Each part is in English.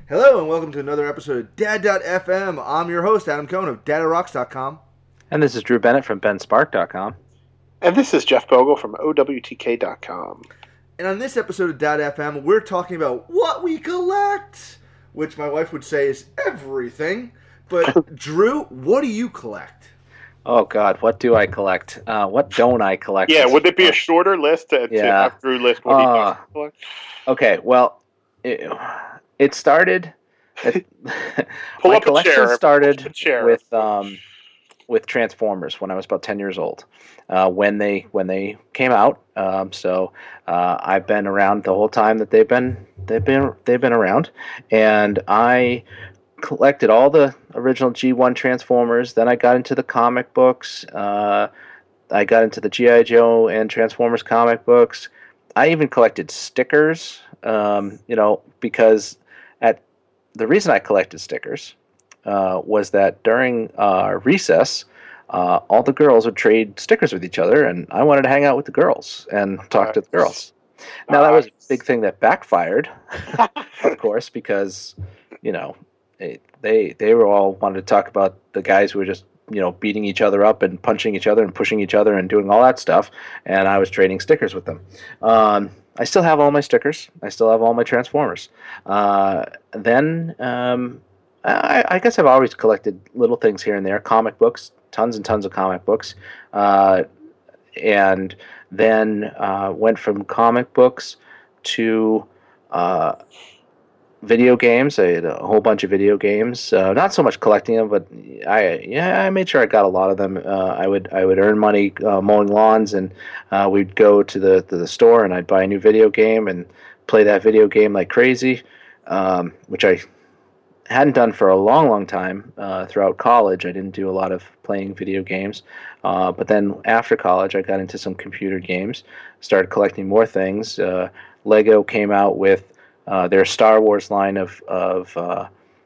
Hello and welcome to another episode of Dad.fm. I'm your host, Adam Cohn of DataRocks.com. And this is Drew Bennett from BenSpark.com. And this is Jeff Bogle from OWTK.com. And on this episode of Dad.fm, we're talking about what we collect, which my wife would say is everything. But Drew, what do you collect? Oh, God, what do I collect? What don't I collect? Yeah, would it be a shorter list to have Drew list what he does collect? Okay, well, it started... Pull my up collection a chair. started with Transformers when I was about 10 years old. When they came out, I've been around the whole time that they've been around, and I collected all the original G1 Transformers. Then I got into the comic books. I got into the G.I. Joe and Transformers comic books. I even collected stickers, because the reason I collected stickers was that during recess, all the girls would trade stickers with each other, and I wanted to hang out with the girls and talk to the girls. Now, that was a big thing that backfired, of course, because, they were all wanted to talk about the guys who were just, beating each other up and punching each other and pushing each other and doing all that stuff, and I was trading stickers with them. I still have all my stickers. I still have all my Transformers. I guess I've always collected little things here and there, comic books, tons and tons of comic books, and then went from comic books to video games. I had a whole bunch of video games. Not so much collecting them, but I made sure I got a lot of them. I would earn money mowing lawns, and we'd go to the store, and I'd buy a new video game and play that video game like crazy, which I hadn't done for a long time. Throughout college, I didn't do a lot of playing video games, but then after college, I got into some computer games, started collecting more things. Lego came out with their Star Wars line of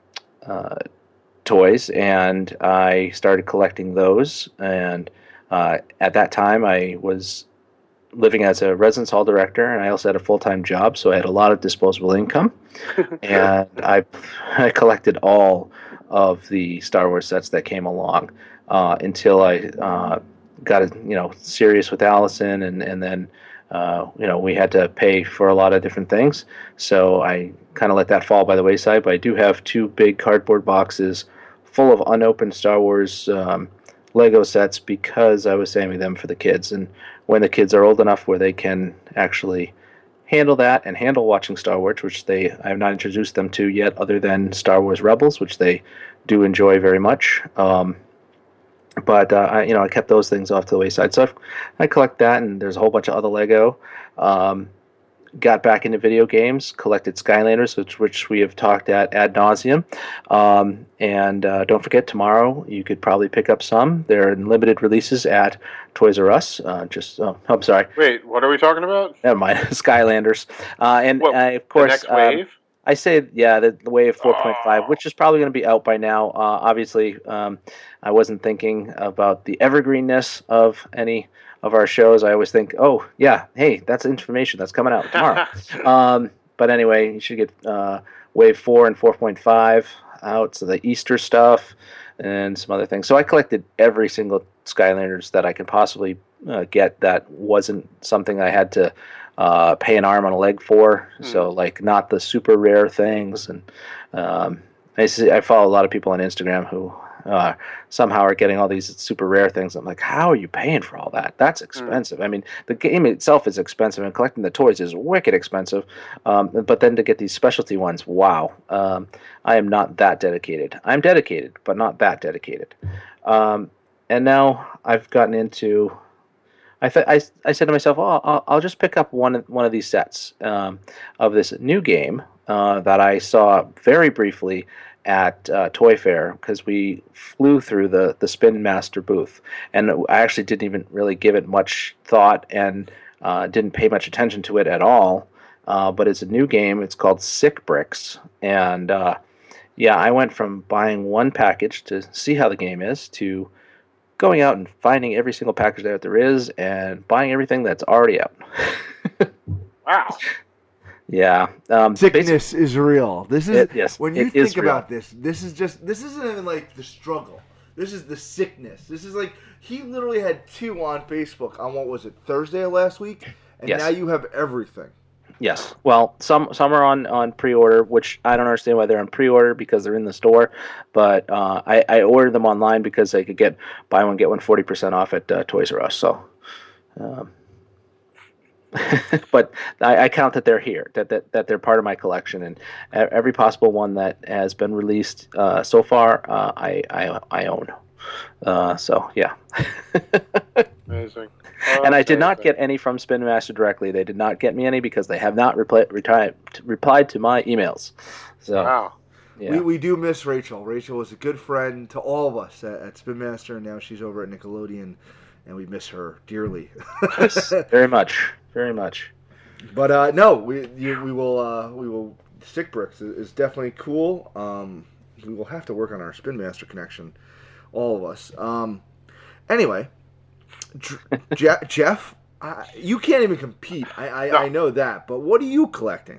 toys, and I started collecting those. And at that time, I was living as a residence hall director, and I also had a full-time job, so I had a lot of disposable income. And I collected all of the Star Wars sets that came along until I got serious with Allison, and then we had to pay for a lot of different things, so I kind of let that fall by the wayside. But I do have two big cardboard boxes full of unopened Star Wars Lego sets because I was saving them for the kids, and when the kids are old enough where they can actually handle that and handle watching Star Wars, which I have not introduced them to yet other than Star Wars Rebels, which they do enjoy very much. But I kept those things off to the wayside. So I collect that, and there's a whole bunch of other Lego. Got back into video games, collected Skylanders, which we have talked at ad nauseum. And don't forget, tomorrow you could probably pick up some. They're in limited releases at Toys R Us. I'm sorry. Wait, what are we talking about? Never mind, Skylanders. Of course, the next wave? I say, the Wave 4.5, which is probably going to be out by now. Obviously, I wasn't thinking about the evergreenness of any of our shows. I always think, oh, yeah, hey, that's information that's coming out tomorrow. But anyway, you should get Wave 4 and 4.5 out, so the Easter stuff and some other things. So I collected every single Skylanders that I could possibly get that wasn't something I had to pay an arm and a leg for. So not the super rare things. And I follow a lot of people on Instagram who somehow are getting all these super rare things. I'm like, how are you paying for all that? That's expensive. I mean, the game itself is expensive, and collecting the toys is wicked expensive. But then to get these specialty ones, wow. I am not that dedicated. I'm dedicated, but not that dedicated. And now I've gotten into... I said to myself, I'll just pick up one of these sets of this new game that I saw very briefly at Toy Fair, because we flew through the Spin Master booth, and I actually didn't even really give it much thought and didn't pay much attention to it at all. But it's a new game. It's called Sick Bricks, and I went from buying one package to see how the game is to going out and finding every single package that there is and buying everything that's already out. Wow. Yeah. Sickness is real. This is yes, when you think about this. This isn't even like the struggle. This is the sickness. This is like he literally had 2 on Facebook on what was it, Thursday of last week, and now you have everything. Yes. Well, some are on pre-order, which I don't understand why they're on pre-order because they're in the store. But I ordered them online because I could get buy one get one 40% off at Toys R Us. So. But I count that they're here, that they're part of my collection, and every possible one that has been released so far, I own. So yeah. Amazing. And I did not get any from Spin Master directly. They did not get me any because they have not replied to my emails. So wow. Yeah. We do miss Rachel. Rachel was a good friend to all of us at Spin Master, and now she's over at Nickelodeon, and we miss her dearly. Yes, very much. Very much. But no, we will. Stick Bricks is definitely cool. We will have to work on our Spin Master connection, all of us. Anyway, Jeff, you can't even compete. I know that. But what are you collecting?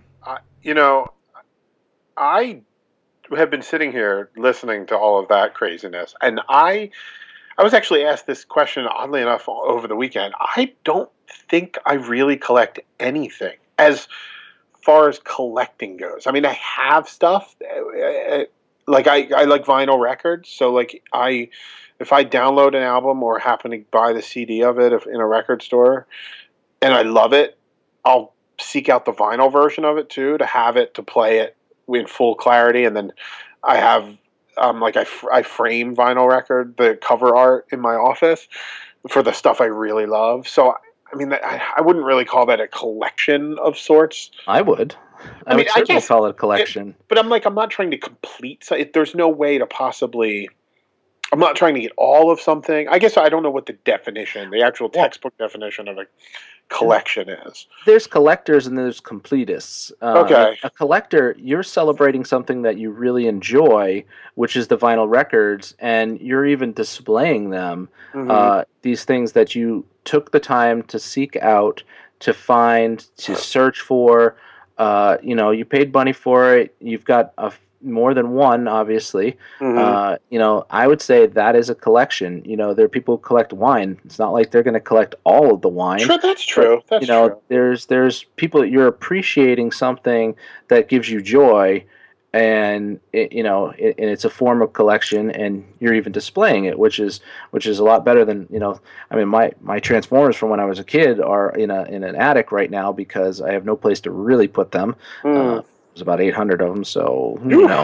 I have been sitting here listening to all of that craziness, and I was actually asked this question, oddly enough, over the weekend. I don't think I really collect anything as far as collecting goes. I mean, I have stuff. Like I like vinyl records, so like if I download an album or happen to buy the CD of it in a record store, and I love it, I'll seek out the vinyl version of it too to have it to play it in full clarity, and then I have. I frame vinyl record, the cover art in my office for the stuff I really love. So, I mean, I wouldn't really call that a collection of sorts. I would. I would certainly call it a collection. But I'm not trying to complete. There's no way to possibly. I'm not trying to get all of something. I guess I don't know what the actual textbook definition of a collection is. There's collectors and there's completists. Okay. A collector, you're celebrating something that you really enjoy, which is the vinyl records, and you're even displaying them. Mm-hmm. These things that you took the time to seek out, to find, to search for. You paid money for it. You've got more than one, obviously. Mm-hmm. I would say that is a collection. There are people who collect wine. It's not like they're going to collect all of the wine. Sure, that's true. But, true. There's people that you're appreciating something that gives you joy, and it's a form of collection, and you're even displaying it, which is a lot better than I mean, my Transformers from when I was a kid are in an attic right now because I have no place to really put them. There's about 800 of them, so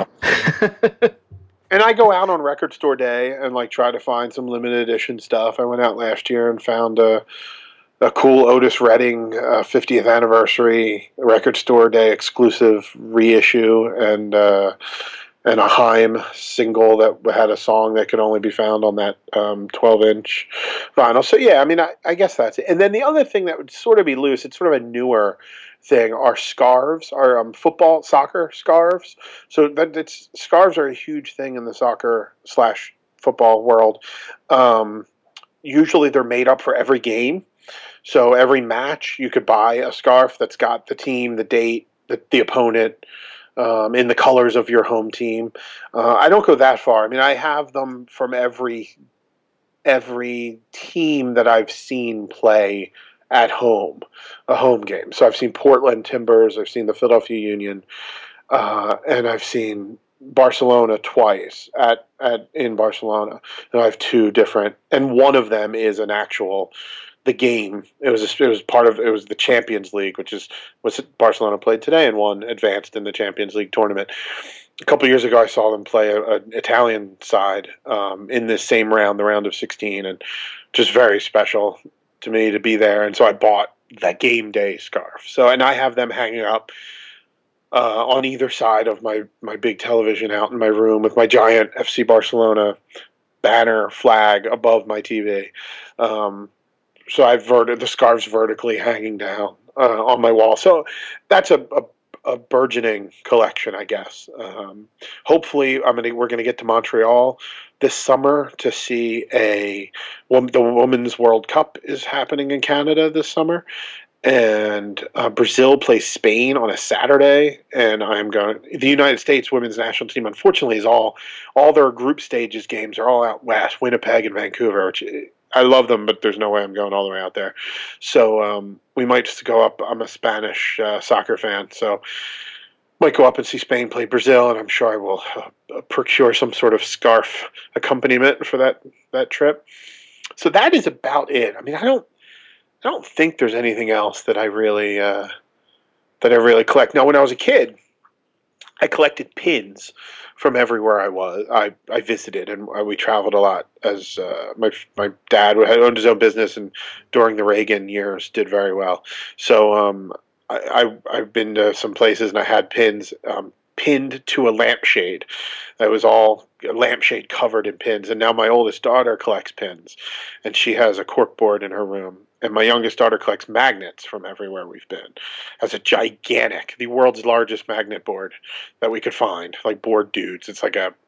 And I go out on record store day and try to find some limited edition stuff. I went out last year and found a cool Otis Redding 50th anniversary record store day exclusive reissue, and a Haim single that had a song that could only be found on that 12-inch vinyl. So yeah, I mean, I guess that's it. And then the other thing that would sort of be loose, it's sort of a newer thing, are scarves, are soccer scarves. So scarves are a huge thing in the soccer/football world. Usually they're made up for every game. So every match you could buy a scarf that's got the team, the date, the opponent, in the colors of your home team. I don't go that far. I mean, I have them from every team that I've seen play at home, a home game. So I've seen Portland Timbers, I've seen the Philadelphia Union, and I've seen Barcelona twice in Barcelona. And I have 2 different, and one of them is an actual. The game, it was the Champions League, which is what Barcelona played today and won, advanced in the Champions League tournament. A couple of years ago, I saw them play an Italian side in this same round, the round of 16, and just very special to me to be there. And so I bought that game day scarf. So, and I have them hanging up on either side of my big television out in my room with my giant FC Barcelona banner flag above my TV. So I've the scarves vertically hanging down on my wall. So that's a burgeoning collection, I guess. Hopefully, we're going to get to Montreal this summer to see the Women's World Cup is happening in Canada this summer, and Brazil plays Spain on a Saturday, and I'm going. The United States women's national team, unfortunately, is all their group stages games are all out west, Winnipeg and Vancouver, which I love them, but there's no way I'm going all the way out there. So we might just go up. I'm a Spanish soccer fan, so might go up and see Spain play Brazil, and I'm sure I will procure some sort of scarf accompaniment for that trip. So that is about it. I mean, I don't think there's anything else that I really collect. Now, when I was a kid, I collected pins from everywhere I was. I visited, and we traveled a lot. As my dad had owned his own business, and during the Reagan years, did very well. So I've been to some places, and I had pins pinned to a lampshade. That was all a lampshade covered in pins. And now my oldest daughter collects pins, and she has a corkboard in her room. And my youngest daughter collects magnets from everywhere we've been. Has a gigantic, the world's largest magnet board that we could find, like Board Dudes. It's like a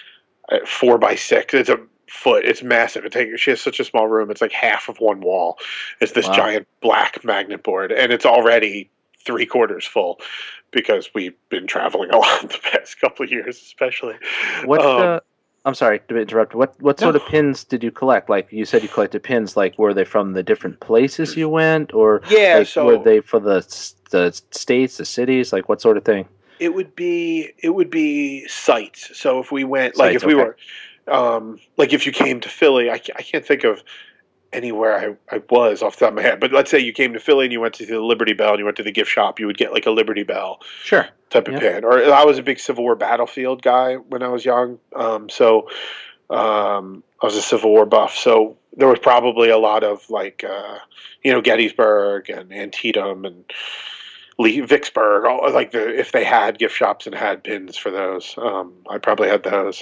4x6. It's a foot. It's massive. She has such a small room. It's like half of one wall. It's this giant black magnet board, and it's already 3/4 full because we've been traveling a lot the past couple of years, especially. I'm sorry to interrupt. What sort of pins did you collect? Like you said, you collected pins. Like were they from the different places you went, or were they for the states, the cities? Like what sort of thing? It would be sites. So if we went, like we were, like if you came to Philly, I can't think of anywhere I was off the top of my head, but let's say you came to Philly and you went to the Liberty Bell and you went to the gift shop, you would get like a Liberty Bell type of pin. Or I was a big Civil War battlefield guy when I was young, so I was a Civil War buff, so there was probably a lot of like Gettysburg and Antietam and Vicksburg, if they had gift shops and had pins for those, I probably had those.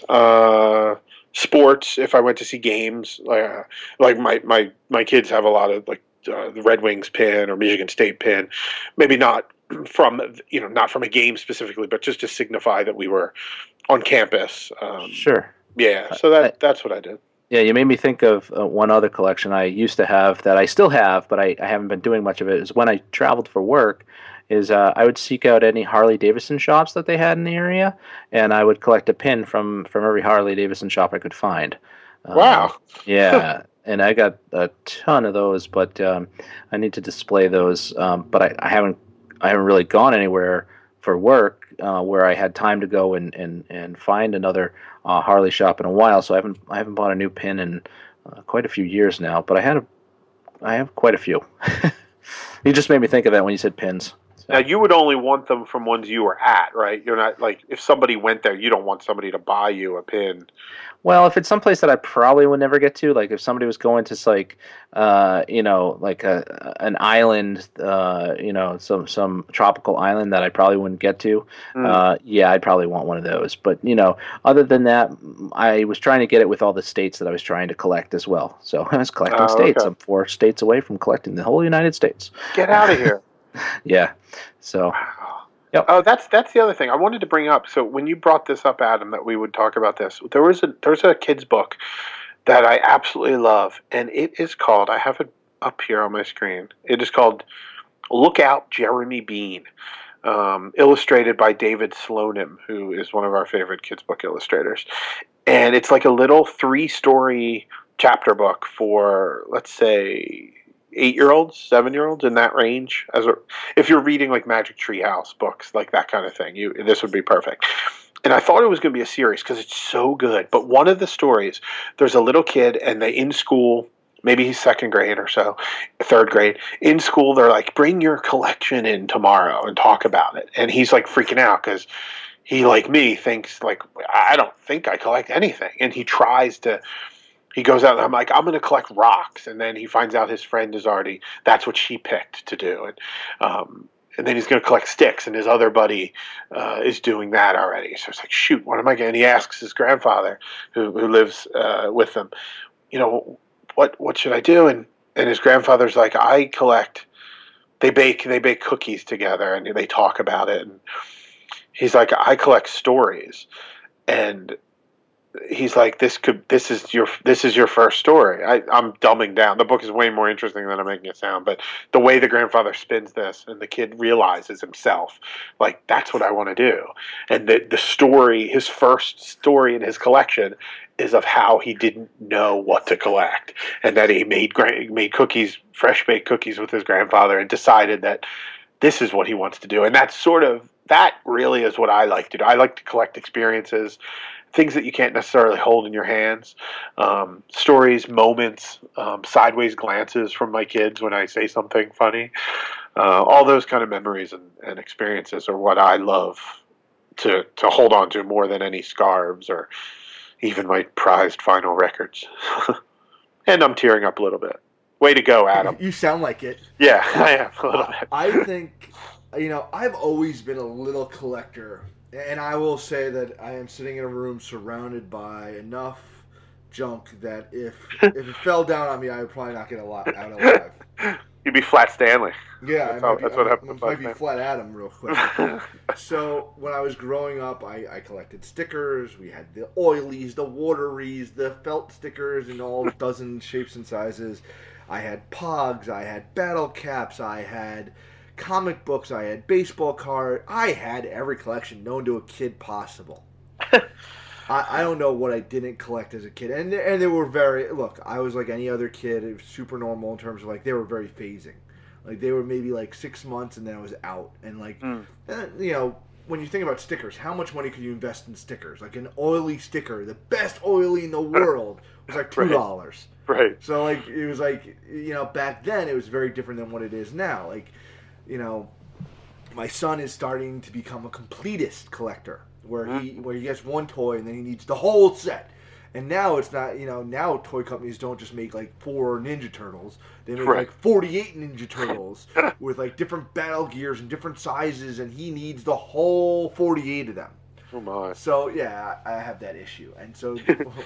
Sports, if I went to see games, like my kids have a lot of like the Red Wings pin or Michigan State pin, maybe not from a game specifically, but just to signify that we were on campus. Sure. Yeah, so that's what I did. Yeah, you made me think of one other collection I used to have that I still have, but I haven't been doing much of it. Is when I traveled for work. I would seek out any Harley Davidson shops that they had in the area, and I would collect a pin from every Harley Davidson shop I could find. Wow. Yeah, and I got a ton of those, but I need to display those. But I haven't really gone anywhere for work where I had time to go and find another Harley shop in a while. So I haven't bought a new pin in quite a few years now. But I have quite a few. You just made me think of that when you said pins. Now, you would only want them from ones you were at, right? You're not, like, if somebody went there, you don't want somebody to buy you a pin. Well, if it's someplace that I probably would never get to, like if somebody was going to like, like an island, some tropical island that I probably wouldn't get to, I'd probably want one of those. But other than that, I was trying to get it with all the states that I was trying to collect as well. So I was collecting states. Okay. I'm 4 states away from collecting the whole United States. Get out of here. Yeah. So. Wow. Yep. Oh, that's the other thing I wanted to bring up. So when you brought this up, Adam, that we would talk about this, there's a kid's book that I absolutely love, and it is called, I have it up here on my screen, it is called Look Out, Jeremy Bean, illustrated by David Slonim, who is one of our favorite kids' book illustrators. And it's like a little 3-story chapter book for, let's say, 8-year-olds, 7-year-olds, in that range. If you're reading like Magic Treehouse books, like that kind of thing, this would be perfect. And I thought it was going to be a series because it's so good. But one of the stories, there's a little kid, and they in school, maybe he's 2nd grade or so, 3rd grade. In school, they're like, bring your collection in tomorrow and talk about it. And he's like freaking out because he, like me, thinks like, I don't think I collect anything. And he tries to. He goes out and I'm like, I'm going to collect rocks. And then he finds out his friend is already, that's what she picked to do. And then he's going to collect sticks, and his other buddy is doing that already. So it's like, shoot, what am I getting? He asks his grandfather who lives with them, what should I do? And his grandfather's like, I collect, they bake cookies together and they talk about it. And he's like, I collect stories. And he's like, this is your first story. I'm dumbing down. The book is way more interesting than I'm making it sound, but the way the grandfather spins this and the kid realizes himself, like, that's what I want to do. And the story, his first story in his collection, is of how he didn't know what to collect, and that he made cookies, fresh baked cookies with his grandfather, and decided that this is what he wants to do. And that really is what I like to do. I like to collect experiences, things that you can't necessarily hold in your hands, stories, moments, sideways glances from my kids when I say something funny. All those kind of memories and experiences are what I love to hold on to more than any scarves or even my prized vinyl records. And I'm tearing up a little bit. Way to go, Adam. You sound like it. Yeah, I am a little bit. I think, I've always been a little collector. And I will say that I am sitting in a room surrounded by enough junk that if it fell down on me, I would probably not get out alive. You'd be Flat Stanley. Yeah, that's what happened. Might be Flat Adam real quick. So when I was growing up, I collected stickers. We had the oilies, the wateries, the felt stickers in all dozen shapes and sizes. I had Pogs. I had battle caps. I had comic books. I had baseball cards. I had every collection known to a kid possible. I don't know what I didn't collect as a kid, and they were I was like any other kid. It was super normal in terms of like they were very phasing, like they were maybe like 6 months and then I was out, and like when you think about stickers, how much money could you invest in stickers? Like an oily sticker, the best oily in the world, was like $2. Right. So like it was like back then it was very different than what it is now. Like my son is starting to become a completist collector, where he gets one toy and then he needs the whole set. And now it's not, now toy companies don't just make like 4 Ninja Turtles. They make like 48 Ninja Turtles with like different battle gears and different sizes, and he needs the whole 48 of them. Oh my. So yeah, I have that issue. And so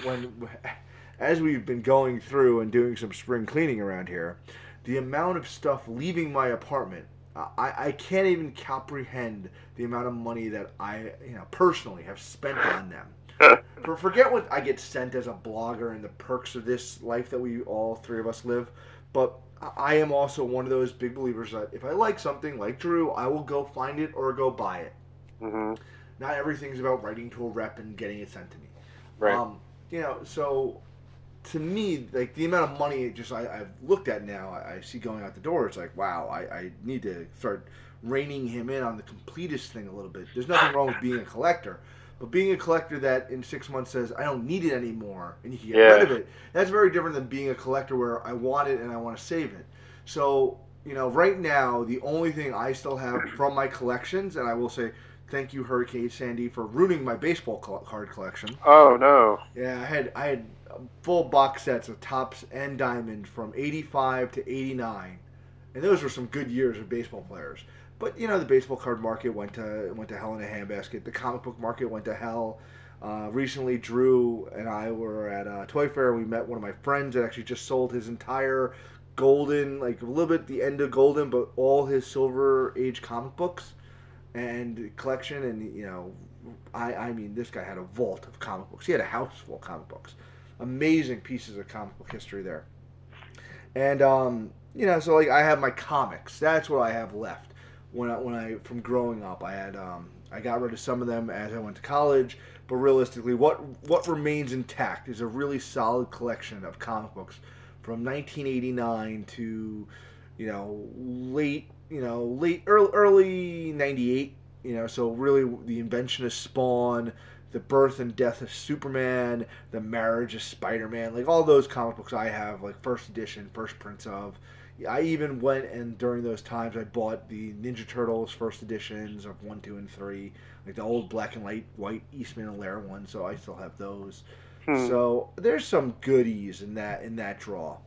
as we've been going through and doing some spring cleaning around here, the amount of stuff leaving my apartment, I can't even comprehend the amount of money that I, personally have spent on them. Forget what I get sent as a blogger and the perks of this life that we all three of us live, but I am also one of those big believers that if I like something, like Drew, I will go find it or go buy it. Mm-hmm. Not everything's about writing to a rep and getting it sent to me. Right. So to me, like the amount of money I've looked at now, I see going out the door, it's like, wow, I need to start reining him in on the completist thing a little bit. There's nothing wrong with being a collector, but being a collector that in 6 months says, I don't need it anymore, and you can get rid of it, that's very different than being a collector where I want it and I want to save it. So, right now, the only thing I still have from my collections, and I will say, thank you, Hurricane Sandy, for ruining my baseball card collection. Oh, no. Yeah, I had full box sets of Topps and Diamond from 85 to 89. And those were some good years of baseball players. But, the baseball card market went to hell in a handbasket. The comic book market went to hell. Recently, Drew and I were at a Toy Fair. We met one of my friends that actually just sold his entire golden, like a little bit the end of golden, but all his Silver Age comic books and collection. And, I mean, this guy had a vault of comic books. He had a house full of comic books. Amazing pieces of comic book history there. And, so like I have my comics. That's what I have left. When I from growing up, I had I got rid of some of them as I went to college, but realistically, what remains intact is a really solid collection of comic books from 1989 to early 98. So really the invention of Spawn, the birth and death of Superman, the marriage of Spider-Man, like all those comic books I have, like first edition, first prints of. I even went and during those times I bought the Ninja Turtles first editions of 1, 2, and 3, like the old black and white Eastman and Laird ones. So I still have those. So there's some goodies in that draw.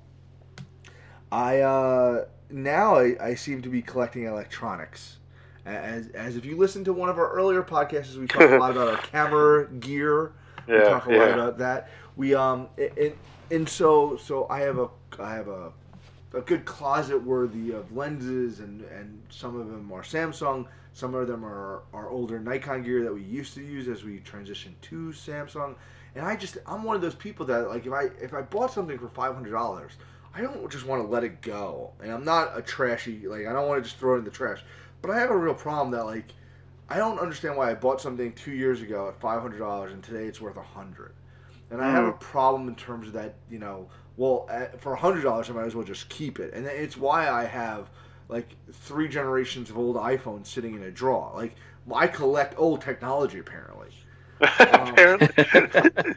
I seem to be collecting electronics. As if you listen to one of our earlier podcasts, we talk a lot about our camera gear. We talk a lot about that. We so I have a a good closet worthy of lenses, and some of them are Samsung. Some of them are older Nikon gear that we used to use as we transitioned to Samsung. And I'm one of those people that, like, if I bought something for $500, I don't just want to let it go. And I'm not a trashy, like, I don't want to just throw it in the trash. But I have a real problem that, like, I don't understand why I bought something 2 years ago at $500 and today it's worth $100. And I have a problem in terms of that, you know, well, for $100 I might as well just keep it. And it's why I have, like, 3 generations of old iPhones sitting in a drawer. Like, I collect old technology, apparently. Apparently.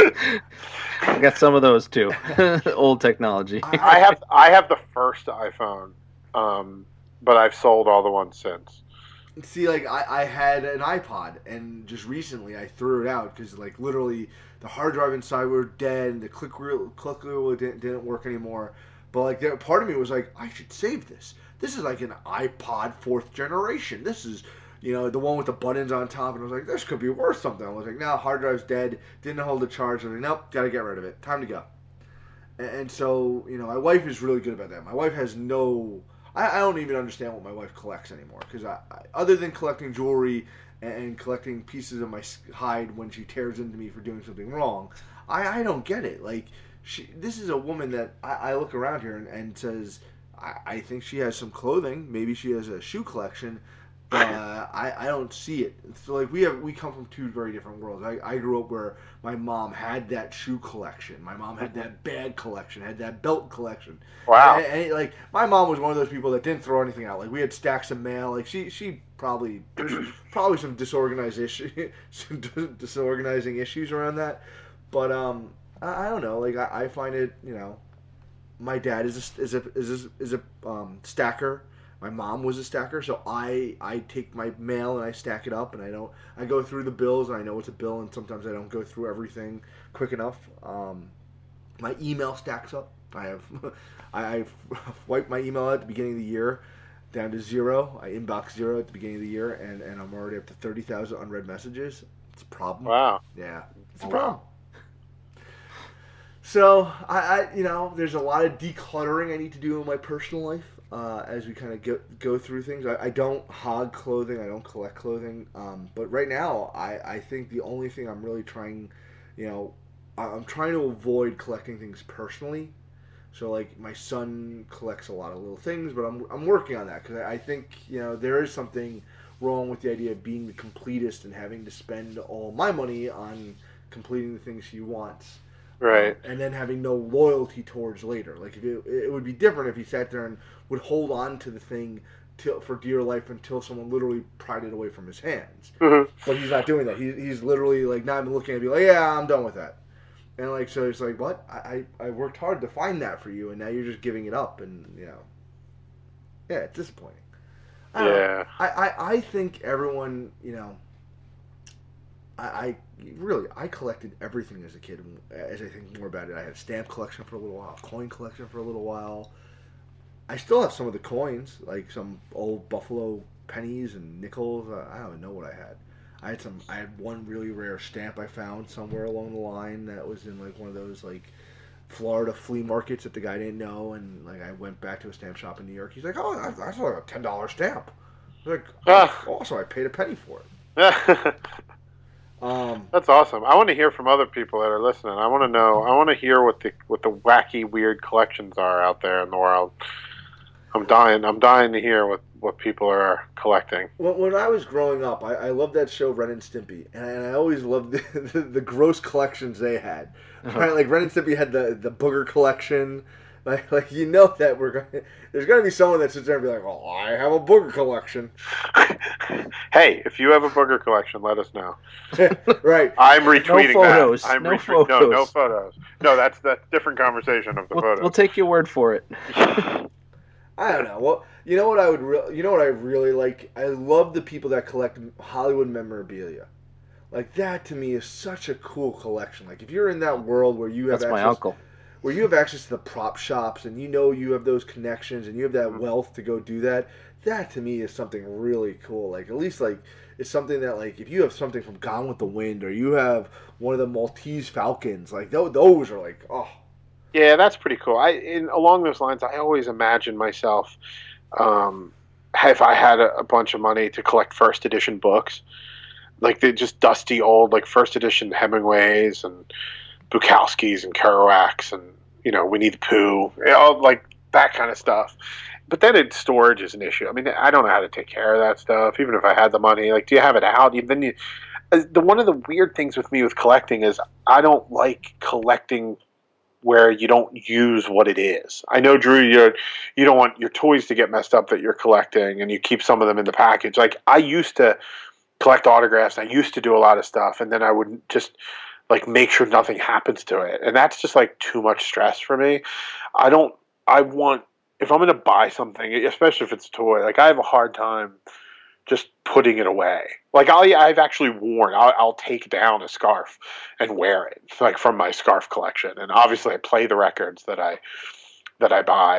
I got some of those too. Old technology. I have the first iPhone, but I've sold all the ones since. See, like, I had an iPod, and just recently I threw it out because, like, literally the hard drive inside were dead, and the click wheel didn't work anymore. But, like, part of me was like, I should save this. This is like an iPod 4th generation. This is, you know, the one with the buttons on top, and I was like, this could be worth something. I was like, no, hard drive's dead, didn't hold the charge. I was like, nope, gotta get rid of it. Time to go. And so, you know, my wife is really good about that. My wife has no... I don't even understand what my wife collects anymore, because other than collecting jewelry and collecting pieces of my hide when she tears into me for doing something wrong, I don't get it. Like, this is a woman that I look around here and says, I think she has some clothing, maybe she has a shoe collection, but I don't see it. So, like, we come from 2 very different worlds. I grew up where my mom had that shoe collection, my mom had that bag collection, had that belt collection. Wow. And like, my mom was one of those people that didn't throw anything out. Like, we had stacks of mail. Like, she probably, there's probably some disorganizing issues around that. But I don't know. Like, I find it, you know, my dad is a stacker. My mom was a stacker, so I take my mail and I stack it up, and I go through the bills, and I know it's a bill, and sometimes I don't go through everything quick enough. My email stacks up. I've wiped my email at the beginning of the year down to 0. I inbox 0 at the beginning of the year, and I'm already up to 30,000 unread messages. It's a problem. Wow. Yeah, it's a problem. So I you know, there's a lot of decluttering I need to do in my personal life. As we kind of go through things. I don't hog clothing. I don't collect clothing. But right now, I think the only thing I'm really trying, you know, I'm trying to avoid collecting things personally. So, like, my son collects a lot of little things, but I'm working on that, because I think, you know, there is something wrong with the idea of being the completist and having to spend all my money on completing the things he wants. Right. And then having no loyalty towards later. Like, if it would be different if he sat there and would hold on to the thing for dear life until someone literally pried it away from his hands. Mm-hmm. But he's not doing that. He's literally, like, not even looking at me like, yeah, I'm done with that. And, like, so it's like, what? I worked hard to find that for you, and now you're just giving it up, and, you know. Yeah, it's disappointing. I think everyone, you know, I collected everything as a kid. As I think more about it, I had a stamp collection for a little while, a coin collection for a little while. I still have some of the coins, like some old Buffalo pennies and nickels. I don't even know what I had. I had one really rare stamp I found somewhere along the line that was in, like, one of those, like, Florida flea markets that the guy didn't know, and, like, I went back to a stamp shop in New York. He's like, oh, I saw a $10 stamp. I was like, also, I paid a penny for it. That's awesome. I want to hear from other people that are listening. I want to know. I want to hear what the wacky, weird collections are out there in the world. I'm dying to hear what people are collecting. When I was growing up, I loved that show Ren and Stimpy, and I always loved the gross collections they had. Uh-huh. Right, like Ren and Stimpy had the booger collection. Like, you know that there's going to be someone that sits there and be like, "Oh, I have a booger collection." Hey, if you have a booger collection, let us know. Right. I'm retweeting no photos. that. No photos. No photos. No, that's different conversation of the photos. We'll take your word for it. I don't know. Well, you know what I really like? I love the people that collect Hollywood memorabilia. Like, that to me is such a cool collection. Like, if you're in that world where you have That's access, my uncle. Where you have access to the prop shops, and you know you have those connections and you have that wealth to go do that, that to me is something really cool. Like, at least, like, it's something that, like, if you have something from Gone with the Wind, or you have one of the Maltese Falcons, like, those are like, oh, Yeah, that's pretty cool. Along those lines, I always imagine myself, um, if I had a bunch of money to collect first edition books, like the just dusty old like first edition Hemingways and Bukowskis and Kerouacs and Winnie the Pooh, like that kind of stuff. But then storage is an issue. I mean, I don't know how to take care of that stuff. Even if I had the money, like, do you have it out? One of the weird things with me with collecting is I don't like collecting where you don't use what it is. I know, Drew, you don't want your toys to get messed up that you're collecting, and you keep some of them in the package. Like, I used to collect autographs. I used to do a lot of stuff, and then I would just like make sure nothing happens to it, and that's just like too much stress for me. I want, if I'm going to buy something, especially if it's a toy, like I have a hard time just putting it away. Like I've actually I'll take down a scarf and wear it, like from my scarf collection. And obviously, I play the records that I buy.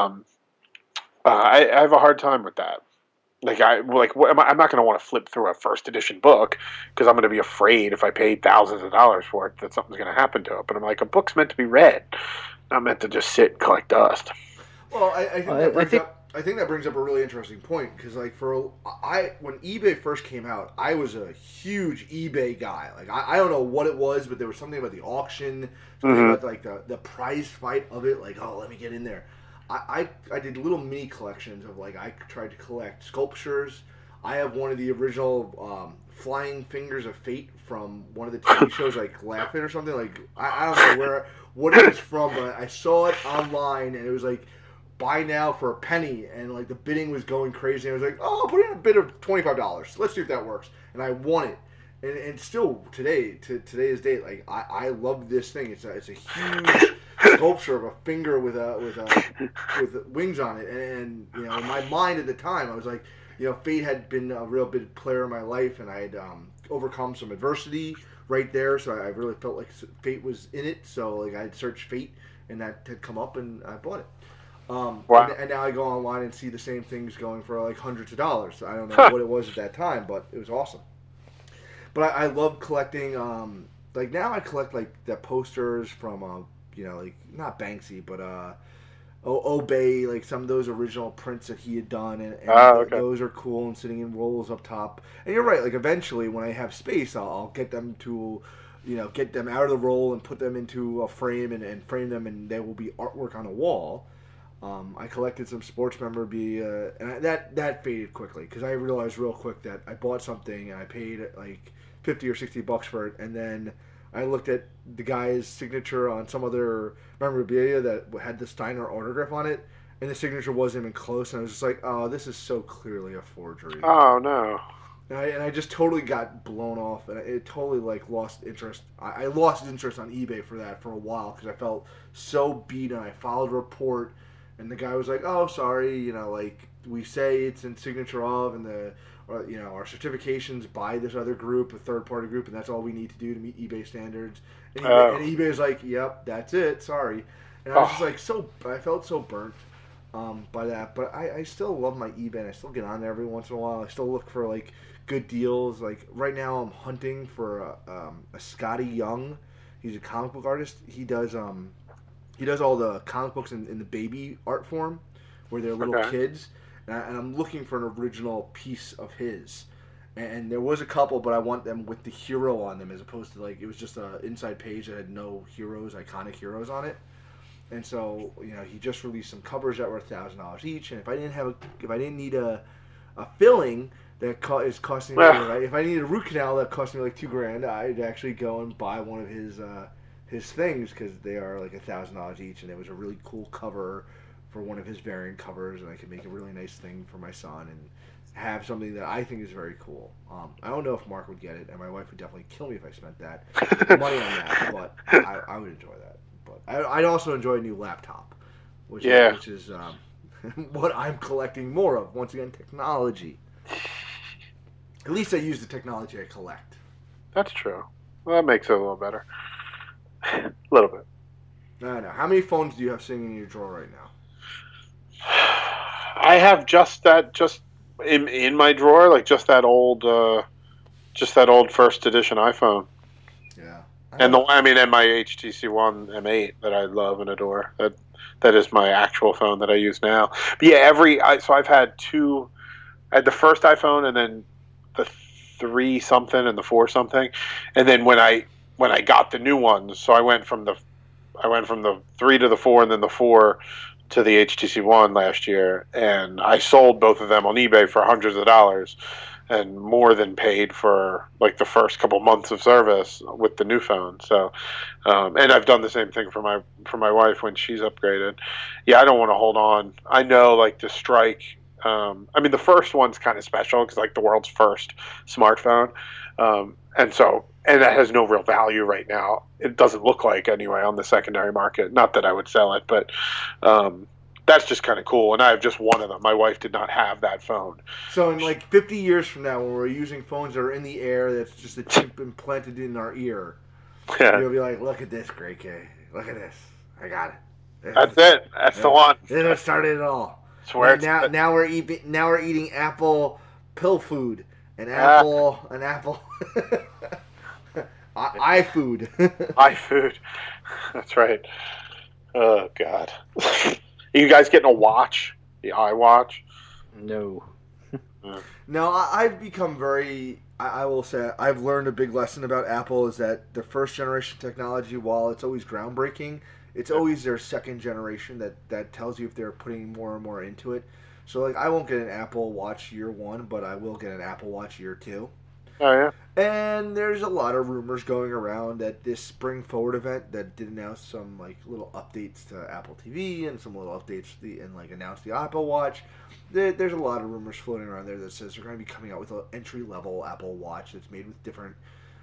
I have a hard time with that. I'm not going to want to flip through a first edition book because I'm going to be afraid if I paid thousands of dollars for it that something's going to happen to it. But I'm like, a book's meant to be read, not meant to just sit and collect dust. Well, I think that brings up a really interesting point because, like, when eBay first came out, I was a huge eBay guy. Like, I don't know what it was, but there was something about the auction, something about like the prize fight of it. Like, oh, let me get in there. I did little mini collections of, like, I tried to collect sculptures. I have one of the original Flying Fingers of Fate from one of the TV shows, like Laugh-In or something. Like, I don't know what it was from, but I saw it online and it was like, buy now for a penny, and like the bidding was going crazy. And I was like, oh, I'll put in a bid of $25. Let's see if that works. And I won it. And still today, to today's date, like I love this thing. It's a huge sculpture of a finger with wings on it. And in my mind at the time, I was like, Fate had been a real big player in my life, and I had overcome some adversity right there. So I really felt like Fate was in it. So like I had searched Fate, and that had come up, and I bought it. Wow. And now I go online and see the same things going for like hundreds of dollars. I don't know what it was at that time, but it was awesome. But I love collecting. Like now I collect like the posters from like not Banksy, but Obey, like some of those original prints that he had done, and okay. Those are cool and sitting in rolls up top. And you're right. Like eventually, when I have space, I'll get them to. Get them out of the roll and put them into a frame and frame them, and they will be artwork on a wall. I collected some sports memorabilia, and that faded quickly because I realized real quick that I bought something and I paid like $50 or $60 for it, and then I looked at the guy's signature on some other memorabilia that had the Steiner autograph on it, and the signature wasn't even close, and I was just like, oh, this is so clearly a forgery. Oh, no. And I just totally got blown off, and it totally like lost interest. I lost interest on eBay for that for a while because I felt so beat, and I filed a report. And the guy was like, "Oh, sorry, like we say it's in signature of, and our certifications by this other group, a third-party group, and that's all we need to do to meet eBay standards." And eBay was like, "Yep, that's it. Sorry." And I was just like, I felt so burnt by that. But I still love my eBay, and I still get on there every once in a while. I still look for like good deals. Like right now, I'm hunting for a Scotty Young. He's a comic book artist. He does all the comic books in the baby art form, where they're little kids, and I'm looking for an original piece of his. And there was a couple, but I want them with the hero on them, as opposed to like it was just an inside page that had no iconic heroes on it. And so he just released some covers that were $1,000 each. And if I didn't need a filling that is costing me, if I needed a root canal that cost me like $2,000, I'd actually go and buy one of his things because they are like $1,000 each, and it was a really cool cover for one of his variant covers, and I could make a really nice thing for my son and have something that I think is very cool. I don't know if Mark would get it, and my wife would definitely kill me if I spent that money on that, but I would enjoy that. But I'd also enjoy a new laptop, which is what I'm collecting more of. Once again, technology. At least I use the technology I collect. That's true. Well, that makes it a little better. A little bit. I know. How many phones do you have sitting in your drawer right now? I have just in my drawer, like just that old first edition iPhone. Yeah. And and my HTC One M8 that I love and adore. That is my actual phone that I use now. But yeah, so I've had two. I had the first iPhone, and then the 3 something and the 4 something, and then when I got the new ones, so I went from the 3 to the 4, and then the 4 to the HTC One last year, and I sold both of them on eBay for hundreds of dollars, and more than paid for like the first couple months of service with the new phone. So, and I've done the same thing for my wife when she's upgraded. Yeah, I don't want to hold on. I know, like, the Strike. The first one's kind of special because, like, the world's first smartphone, and that has no real value right now. It doesn't look like, anyway, on the secondary market. Not that I would sell it, but that's just kind of cool. And I have just one of them. My wife did not have that phone. So in like 50 years from now, when we're using phones that are in the air, that's just a chip implanted in our ear, you'll be like, "Look at this, Grey K. Look at this. I got it. That's it. That's the one. It started it all." Swear now we're eating Apple pill food and Apple iFood. iFood. That's right. Oh God. Are you guys getting a watch? The iWatch? No. No, I've become very. I will say I've learned a big lesson about Apple is that the first generation technology, while it's always groundbreaking, it's always their second generation that tells you if they're putting more and more into it. So, like, I won't get an Apple Watch year 1, but I will get an Apple Watch year 2. Oh, yeah? And there's a lot of rumors going around that this Spring Forward event that did announce some, like, little updates to Apple TV and some little updates and announce the Apple Watch. There's a lot of rumors floating around there that says they're going to be coming out with an entry-level Apple Watch that's made with different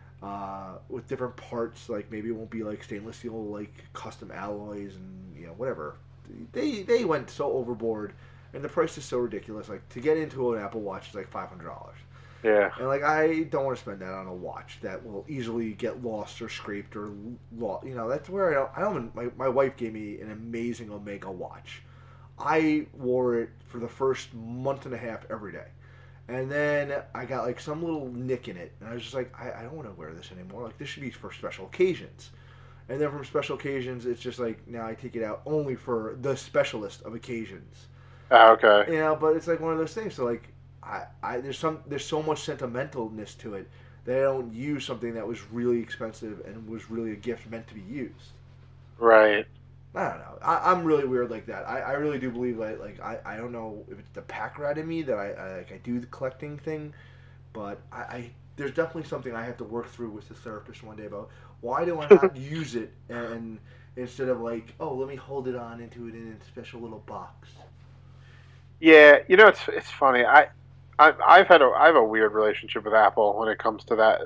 parts. Like, maybe it won't be like stainless steel, like custom alloys and whatever. They went so overboard, and the price is so ridiculous. Like, to get into an Apple Watch is like $500. Yeah. And like, I don't want to spend that on a watch that will easily get lost or scraped or lost. That's where I don't. My wife gave me an amazing Omega watch. I wore it for the first month and a half every day. And then I got like some little nick in it, and I was just like, I don't want to wear this anymore. Like, this should be for special occasions. And then from special occasions, it's just like, now I take it out only for the specialist of occasions. Oh, okay. But it's like one of those things. So like, there's so much sentimentalness to it that I don't use something that was really expensive and was really a gift meant to be used. Right. I don't know. I'm really weird like that. I really do believe that, like, I don't know if it's the pack rat in me that I do the collecting thing, but there's definitely something I have to work through with the therapist one day about why do I not use it, and instead of like, oh, let me hold it on into it in a special little box. Yeah, it's funny. I have a weird relationship with Apple when it comes to that.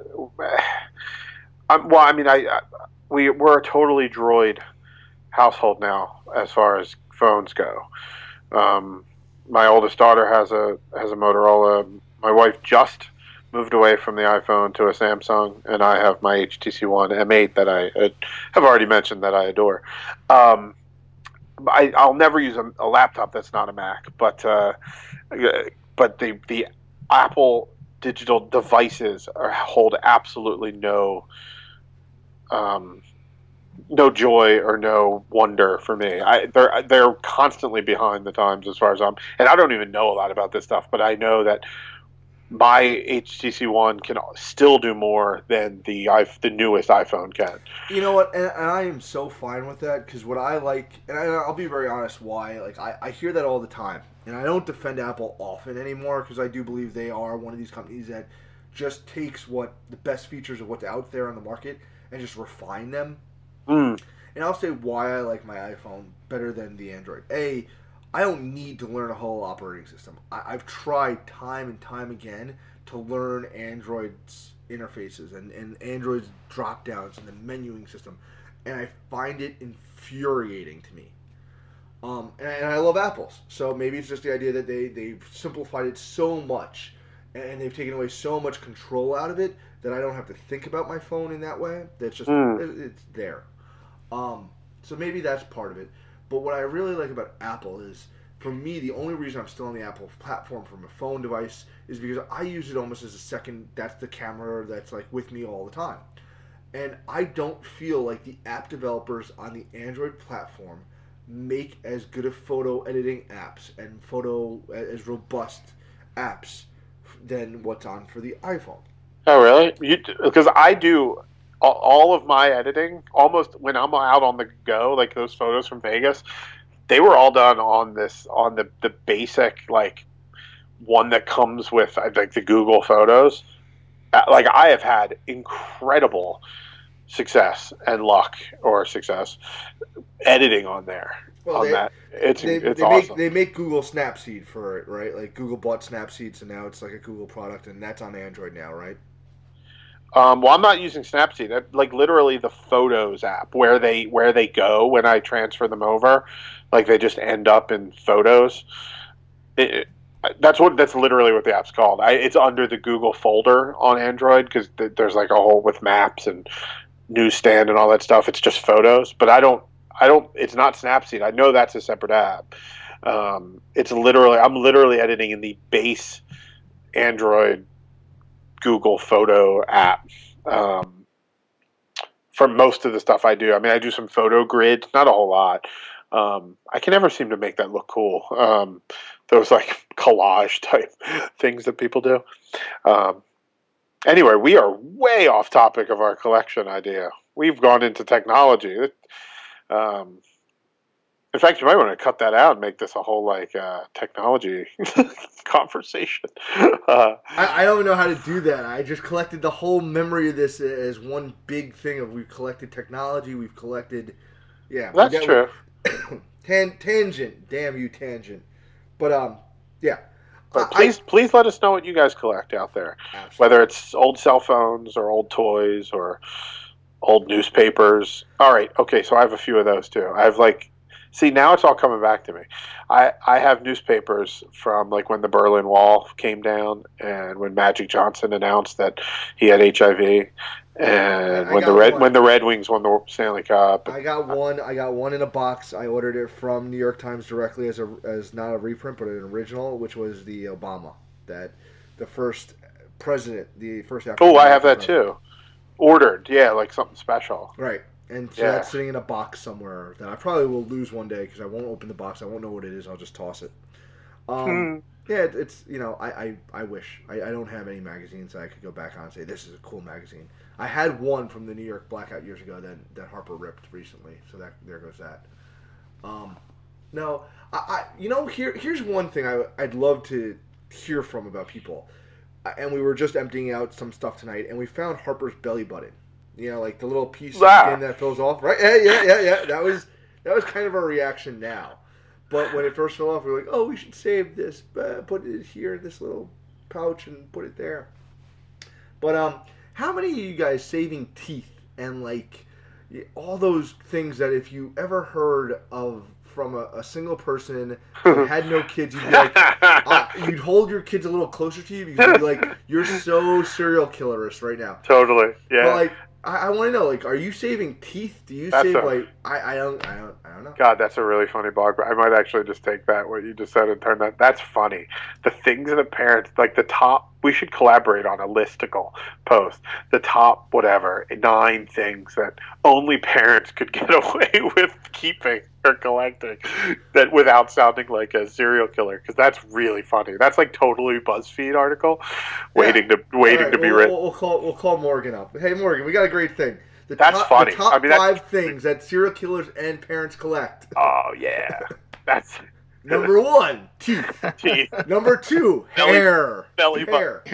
We're a totally Droid household now as far as phones go. My oldest daughter has a Motorola. My wife just moved away from the iPhone to a Samsung, and I have my HTC One M8 that I have already mentioned that I adore. I'll never use a laptop that's not a Mac, but the Apple digital devices hold absolutely no joy or no wonder for me. They're constantly behind the times as far as and I don't even know a lot about this stuff, but I know that my HTC One can still do more than the newest iPhone can. You know what? And I am so fine with that, because what I like, and I'll be very honest why, like, I hear that all the time, and I don't defend Apple often anymore, because I do believe they are one of these companies that just takes the best features of what's out there on the market and just refine them. And I'll say why I like my iPhone better than the Android. I don't need to learn a whole operating system. I've tried time and time again to learn Android's interfaces and Android's drop downs and the menuing system, and I find it infuriating to me. And I love Apple's, so maybe it's just the idea that they've simplified it so much and they've taken away so much control out of it that I don't have to think about my phone in that way. That's just it's there. So maybe that's part of it. But what I really like about Apple is, for me, the only reason I'm still on the Apple platform from a phone device is because I use it almost as a second. That's the camera that's like with me all the time. And I don't feel like the app developers on the Android platform make as good of photo editing apps and photo as robust apps than what's on for the iPhone. Oh, really? Because I do all of my editing almost when I'm out on the go, like those photos from Vegas. They were all done on the basic like one that comes with like the Google Photos. Like I have had incredible success and luck or success editing on there. Well, it's awesome. They make Google Snapseed for it, right? Like Google bought Snapseed, so now it's like a Google product, and that's on Android now, right? Well, I'm not using Snapseed. Like literally the Photos app where they go when I transfer them over, like they just end up in Photos. That's literally what the app's called. It's under the Google folder on Android because there's like a whole with maps and newsstand and all that stuff. It's just Photos, but I don't. It's not Snapseed. I know that's a separate app. I'm literally editing in the base Android Google Photo app for most of the stuff I do. I mean, I do some photo grid, not a whole lot. I can never seem to make that look cool. Those like collage type things that people do. Anyway, we are way off topic of our collection idea. We've gone into technology. In fact, you might want to cut that out and make this a whole like technology conversation. I don't know how to do that. I just collected the whole memory of this as one big thing of we've collected technology. We've collected, that's true. Tangent, damn you, tangent. But yeah. But please let us know what you guys collect out there, absolutely. Whether it's old cell phones or old toys or old newspapers. All right, okay, so I have a few of those too. I have now it's all coming back to me. I have newspapers from like when the Berlin Wall came down and when Magic Johnson announced that he had HIV and when the Red Wings won the Stanley Cup. I got one in a box. I ordered it from New York Times directly as not a reprint but an original, which was the Obama, that the first president, the first African. Oh, I have that too. Ordered, like something special. Right. And so that's sitting in a box somewhere that I probably will lose one day because I won't open the box. I won't know what it is. I'll just toss it. Yeah, it's, I wish. I don't have any magazines that I could go back on and say, this is a cool magazine. I had one from the New York Blackout years ago that Harper ripped recently. So there goes that. No, here's one thing I'd love to hear from about people. And we were just emptying out some stuff tonight, and we found Harper's belly button. Like the little piece of skin that fills off, right? Yeah. That was kind of our reaction now. But when it first fell off, we were like, oh, we should save this, put it here in this little pouch and put it there. But how many of you guys saving teeth and like all those things that if you ever heard of from a single person who had no kids, you'd be like, you'd hold your kids a little closer to you because you'd be like, you're so serial killerist right now. Totally, yeah. But like, I want to know, like, are you saving teeth? Do you save I don't know. God, that's a really funny blog. But I might actually just take what you just said and turn that. That's funny. The things that parents like the top. We should collaborate on a listicle post. The top 9 things that only parents could get away with keeping or collecting, that without sounding like a serial killer. Because that's really funny. That's like totally BuzzFeed article, waiting to be written. We'll call Morgan up. Hey Morgan, we got a great thing. That's funny. The top 5 things that serial killers and parents collect. Oh yeah, that's. Number 1, teeth. Number 2, hair. Belly hair.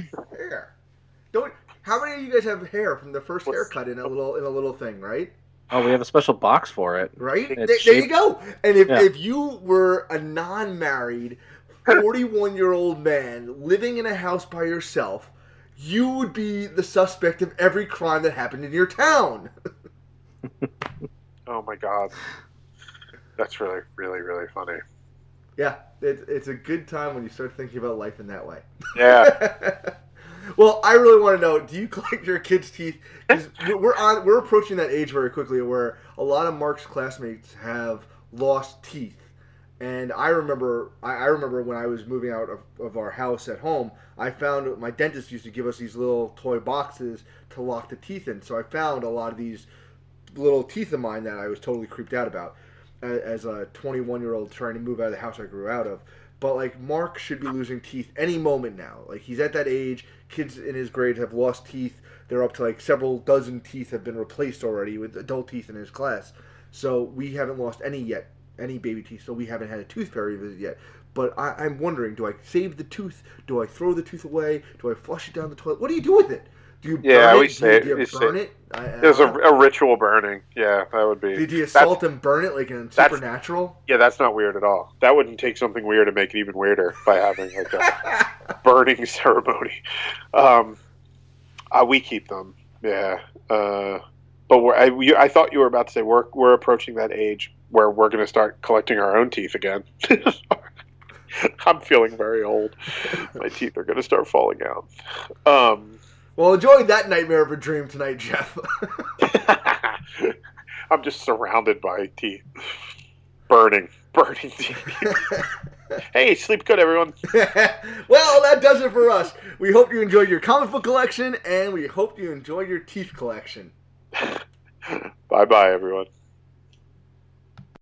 How many of you guys have hair from the first haircut in a little thing, right? Oh, we have a special box for it. Right? There you go. And if you were a non-married 41-year-old man living in a house by yourself, you would be the suspect of every crime that happened in your town. Oh my God. That's really, really, really funny. Yeah, it's a good time when you start thinking about life in that way. Yeah. Well, I really want to know, do you collect your kids' teeth? Because we're approaching that age very quickly where a lot of Mark's classmates have lost teeth. And I remember when I was moving out of our house at home, I found my dentist used to give us these little toy boxes to lock the teeth in. So I found a lot of these little teeth of mine that I was totally creeped out about as a 21-year-old trying to move out of the house I grew out of. But like Mark should be losing teeth any moment now. Like he's at that age. Kids in his grade have lost teeth. They're up to like several dozen teeth have been replaced already with adult teeth in his class. So we haven't lost any yet. Any baby teeth, so we haven't had a tooth fairy visit yet. But I'm wondering, do I save the tooth? Do I throw the tooth away? Do I flush it down the toilet? What do you do with it? Do you burn it? Do you burn it? There's a ritual burning. Yeah, that would be. Do you salt and burn it like in Supernatural? Yeah, that's not weird at all. That wouldn't take something weird and make it even weirder by having like a burning ceremony. We keep them. Yeah. But I thought you were about to say we're approaching that age where we're going to start collecting our own teeth again. I'm feeling very old. My teeth are going to start falling out. Well, enjoy that nightmare of a dream tonight, Jeff. I'm just surrounded by teeth. Burning teeth. Hey, sleep good, everyone. Well, that does it for us. We hope you enjoyed your comic book collection, and we hope you enjoy your teeth collection. Bye-bye, everyone.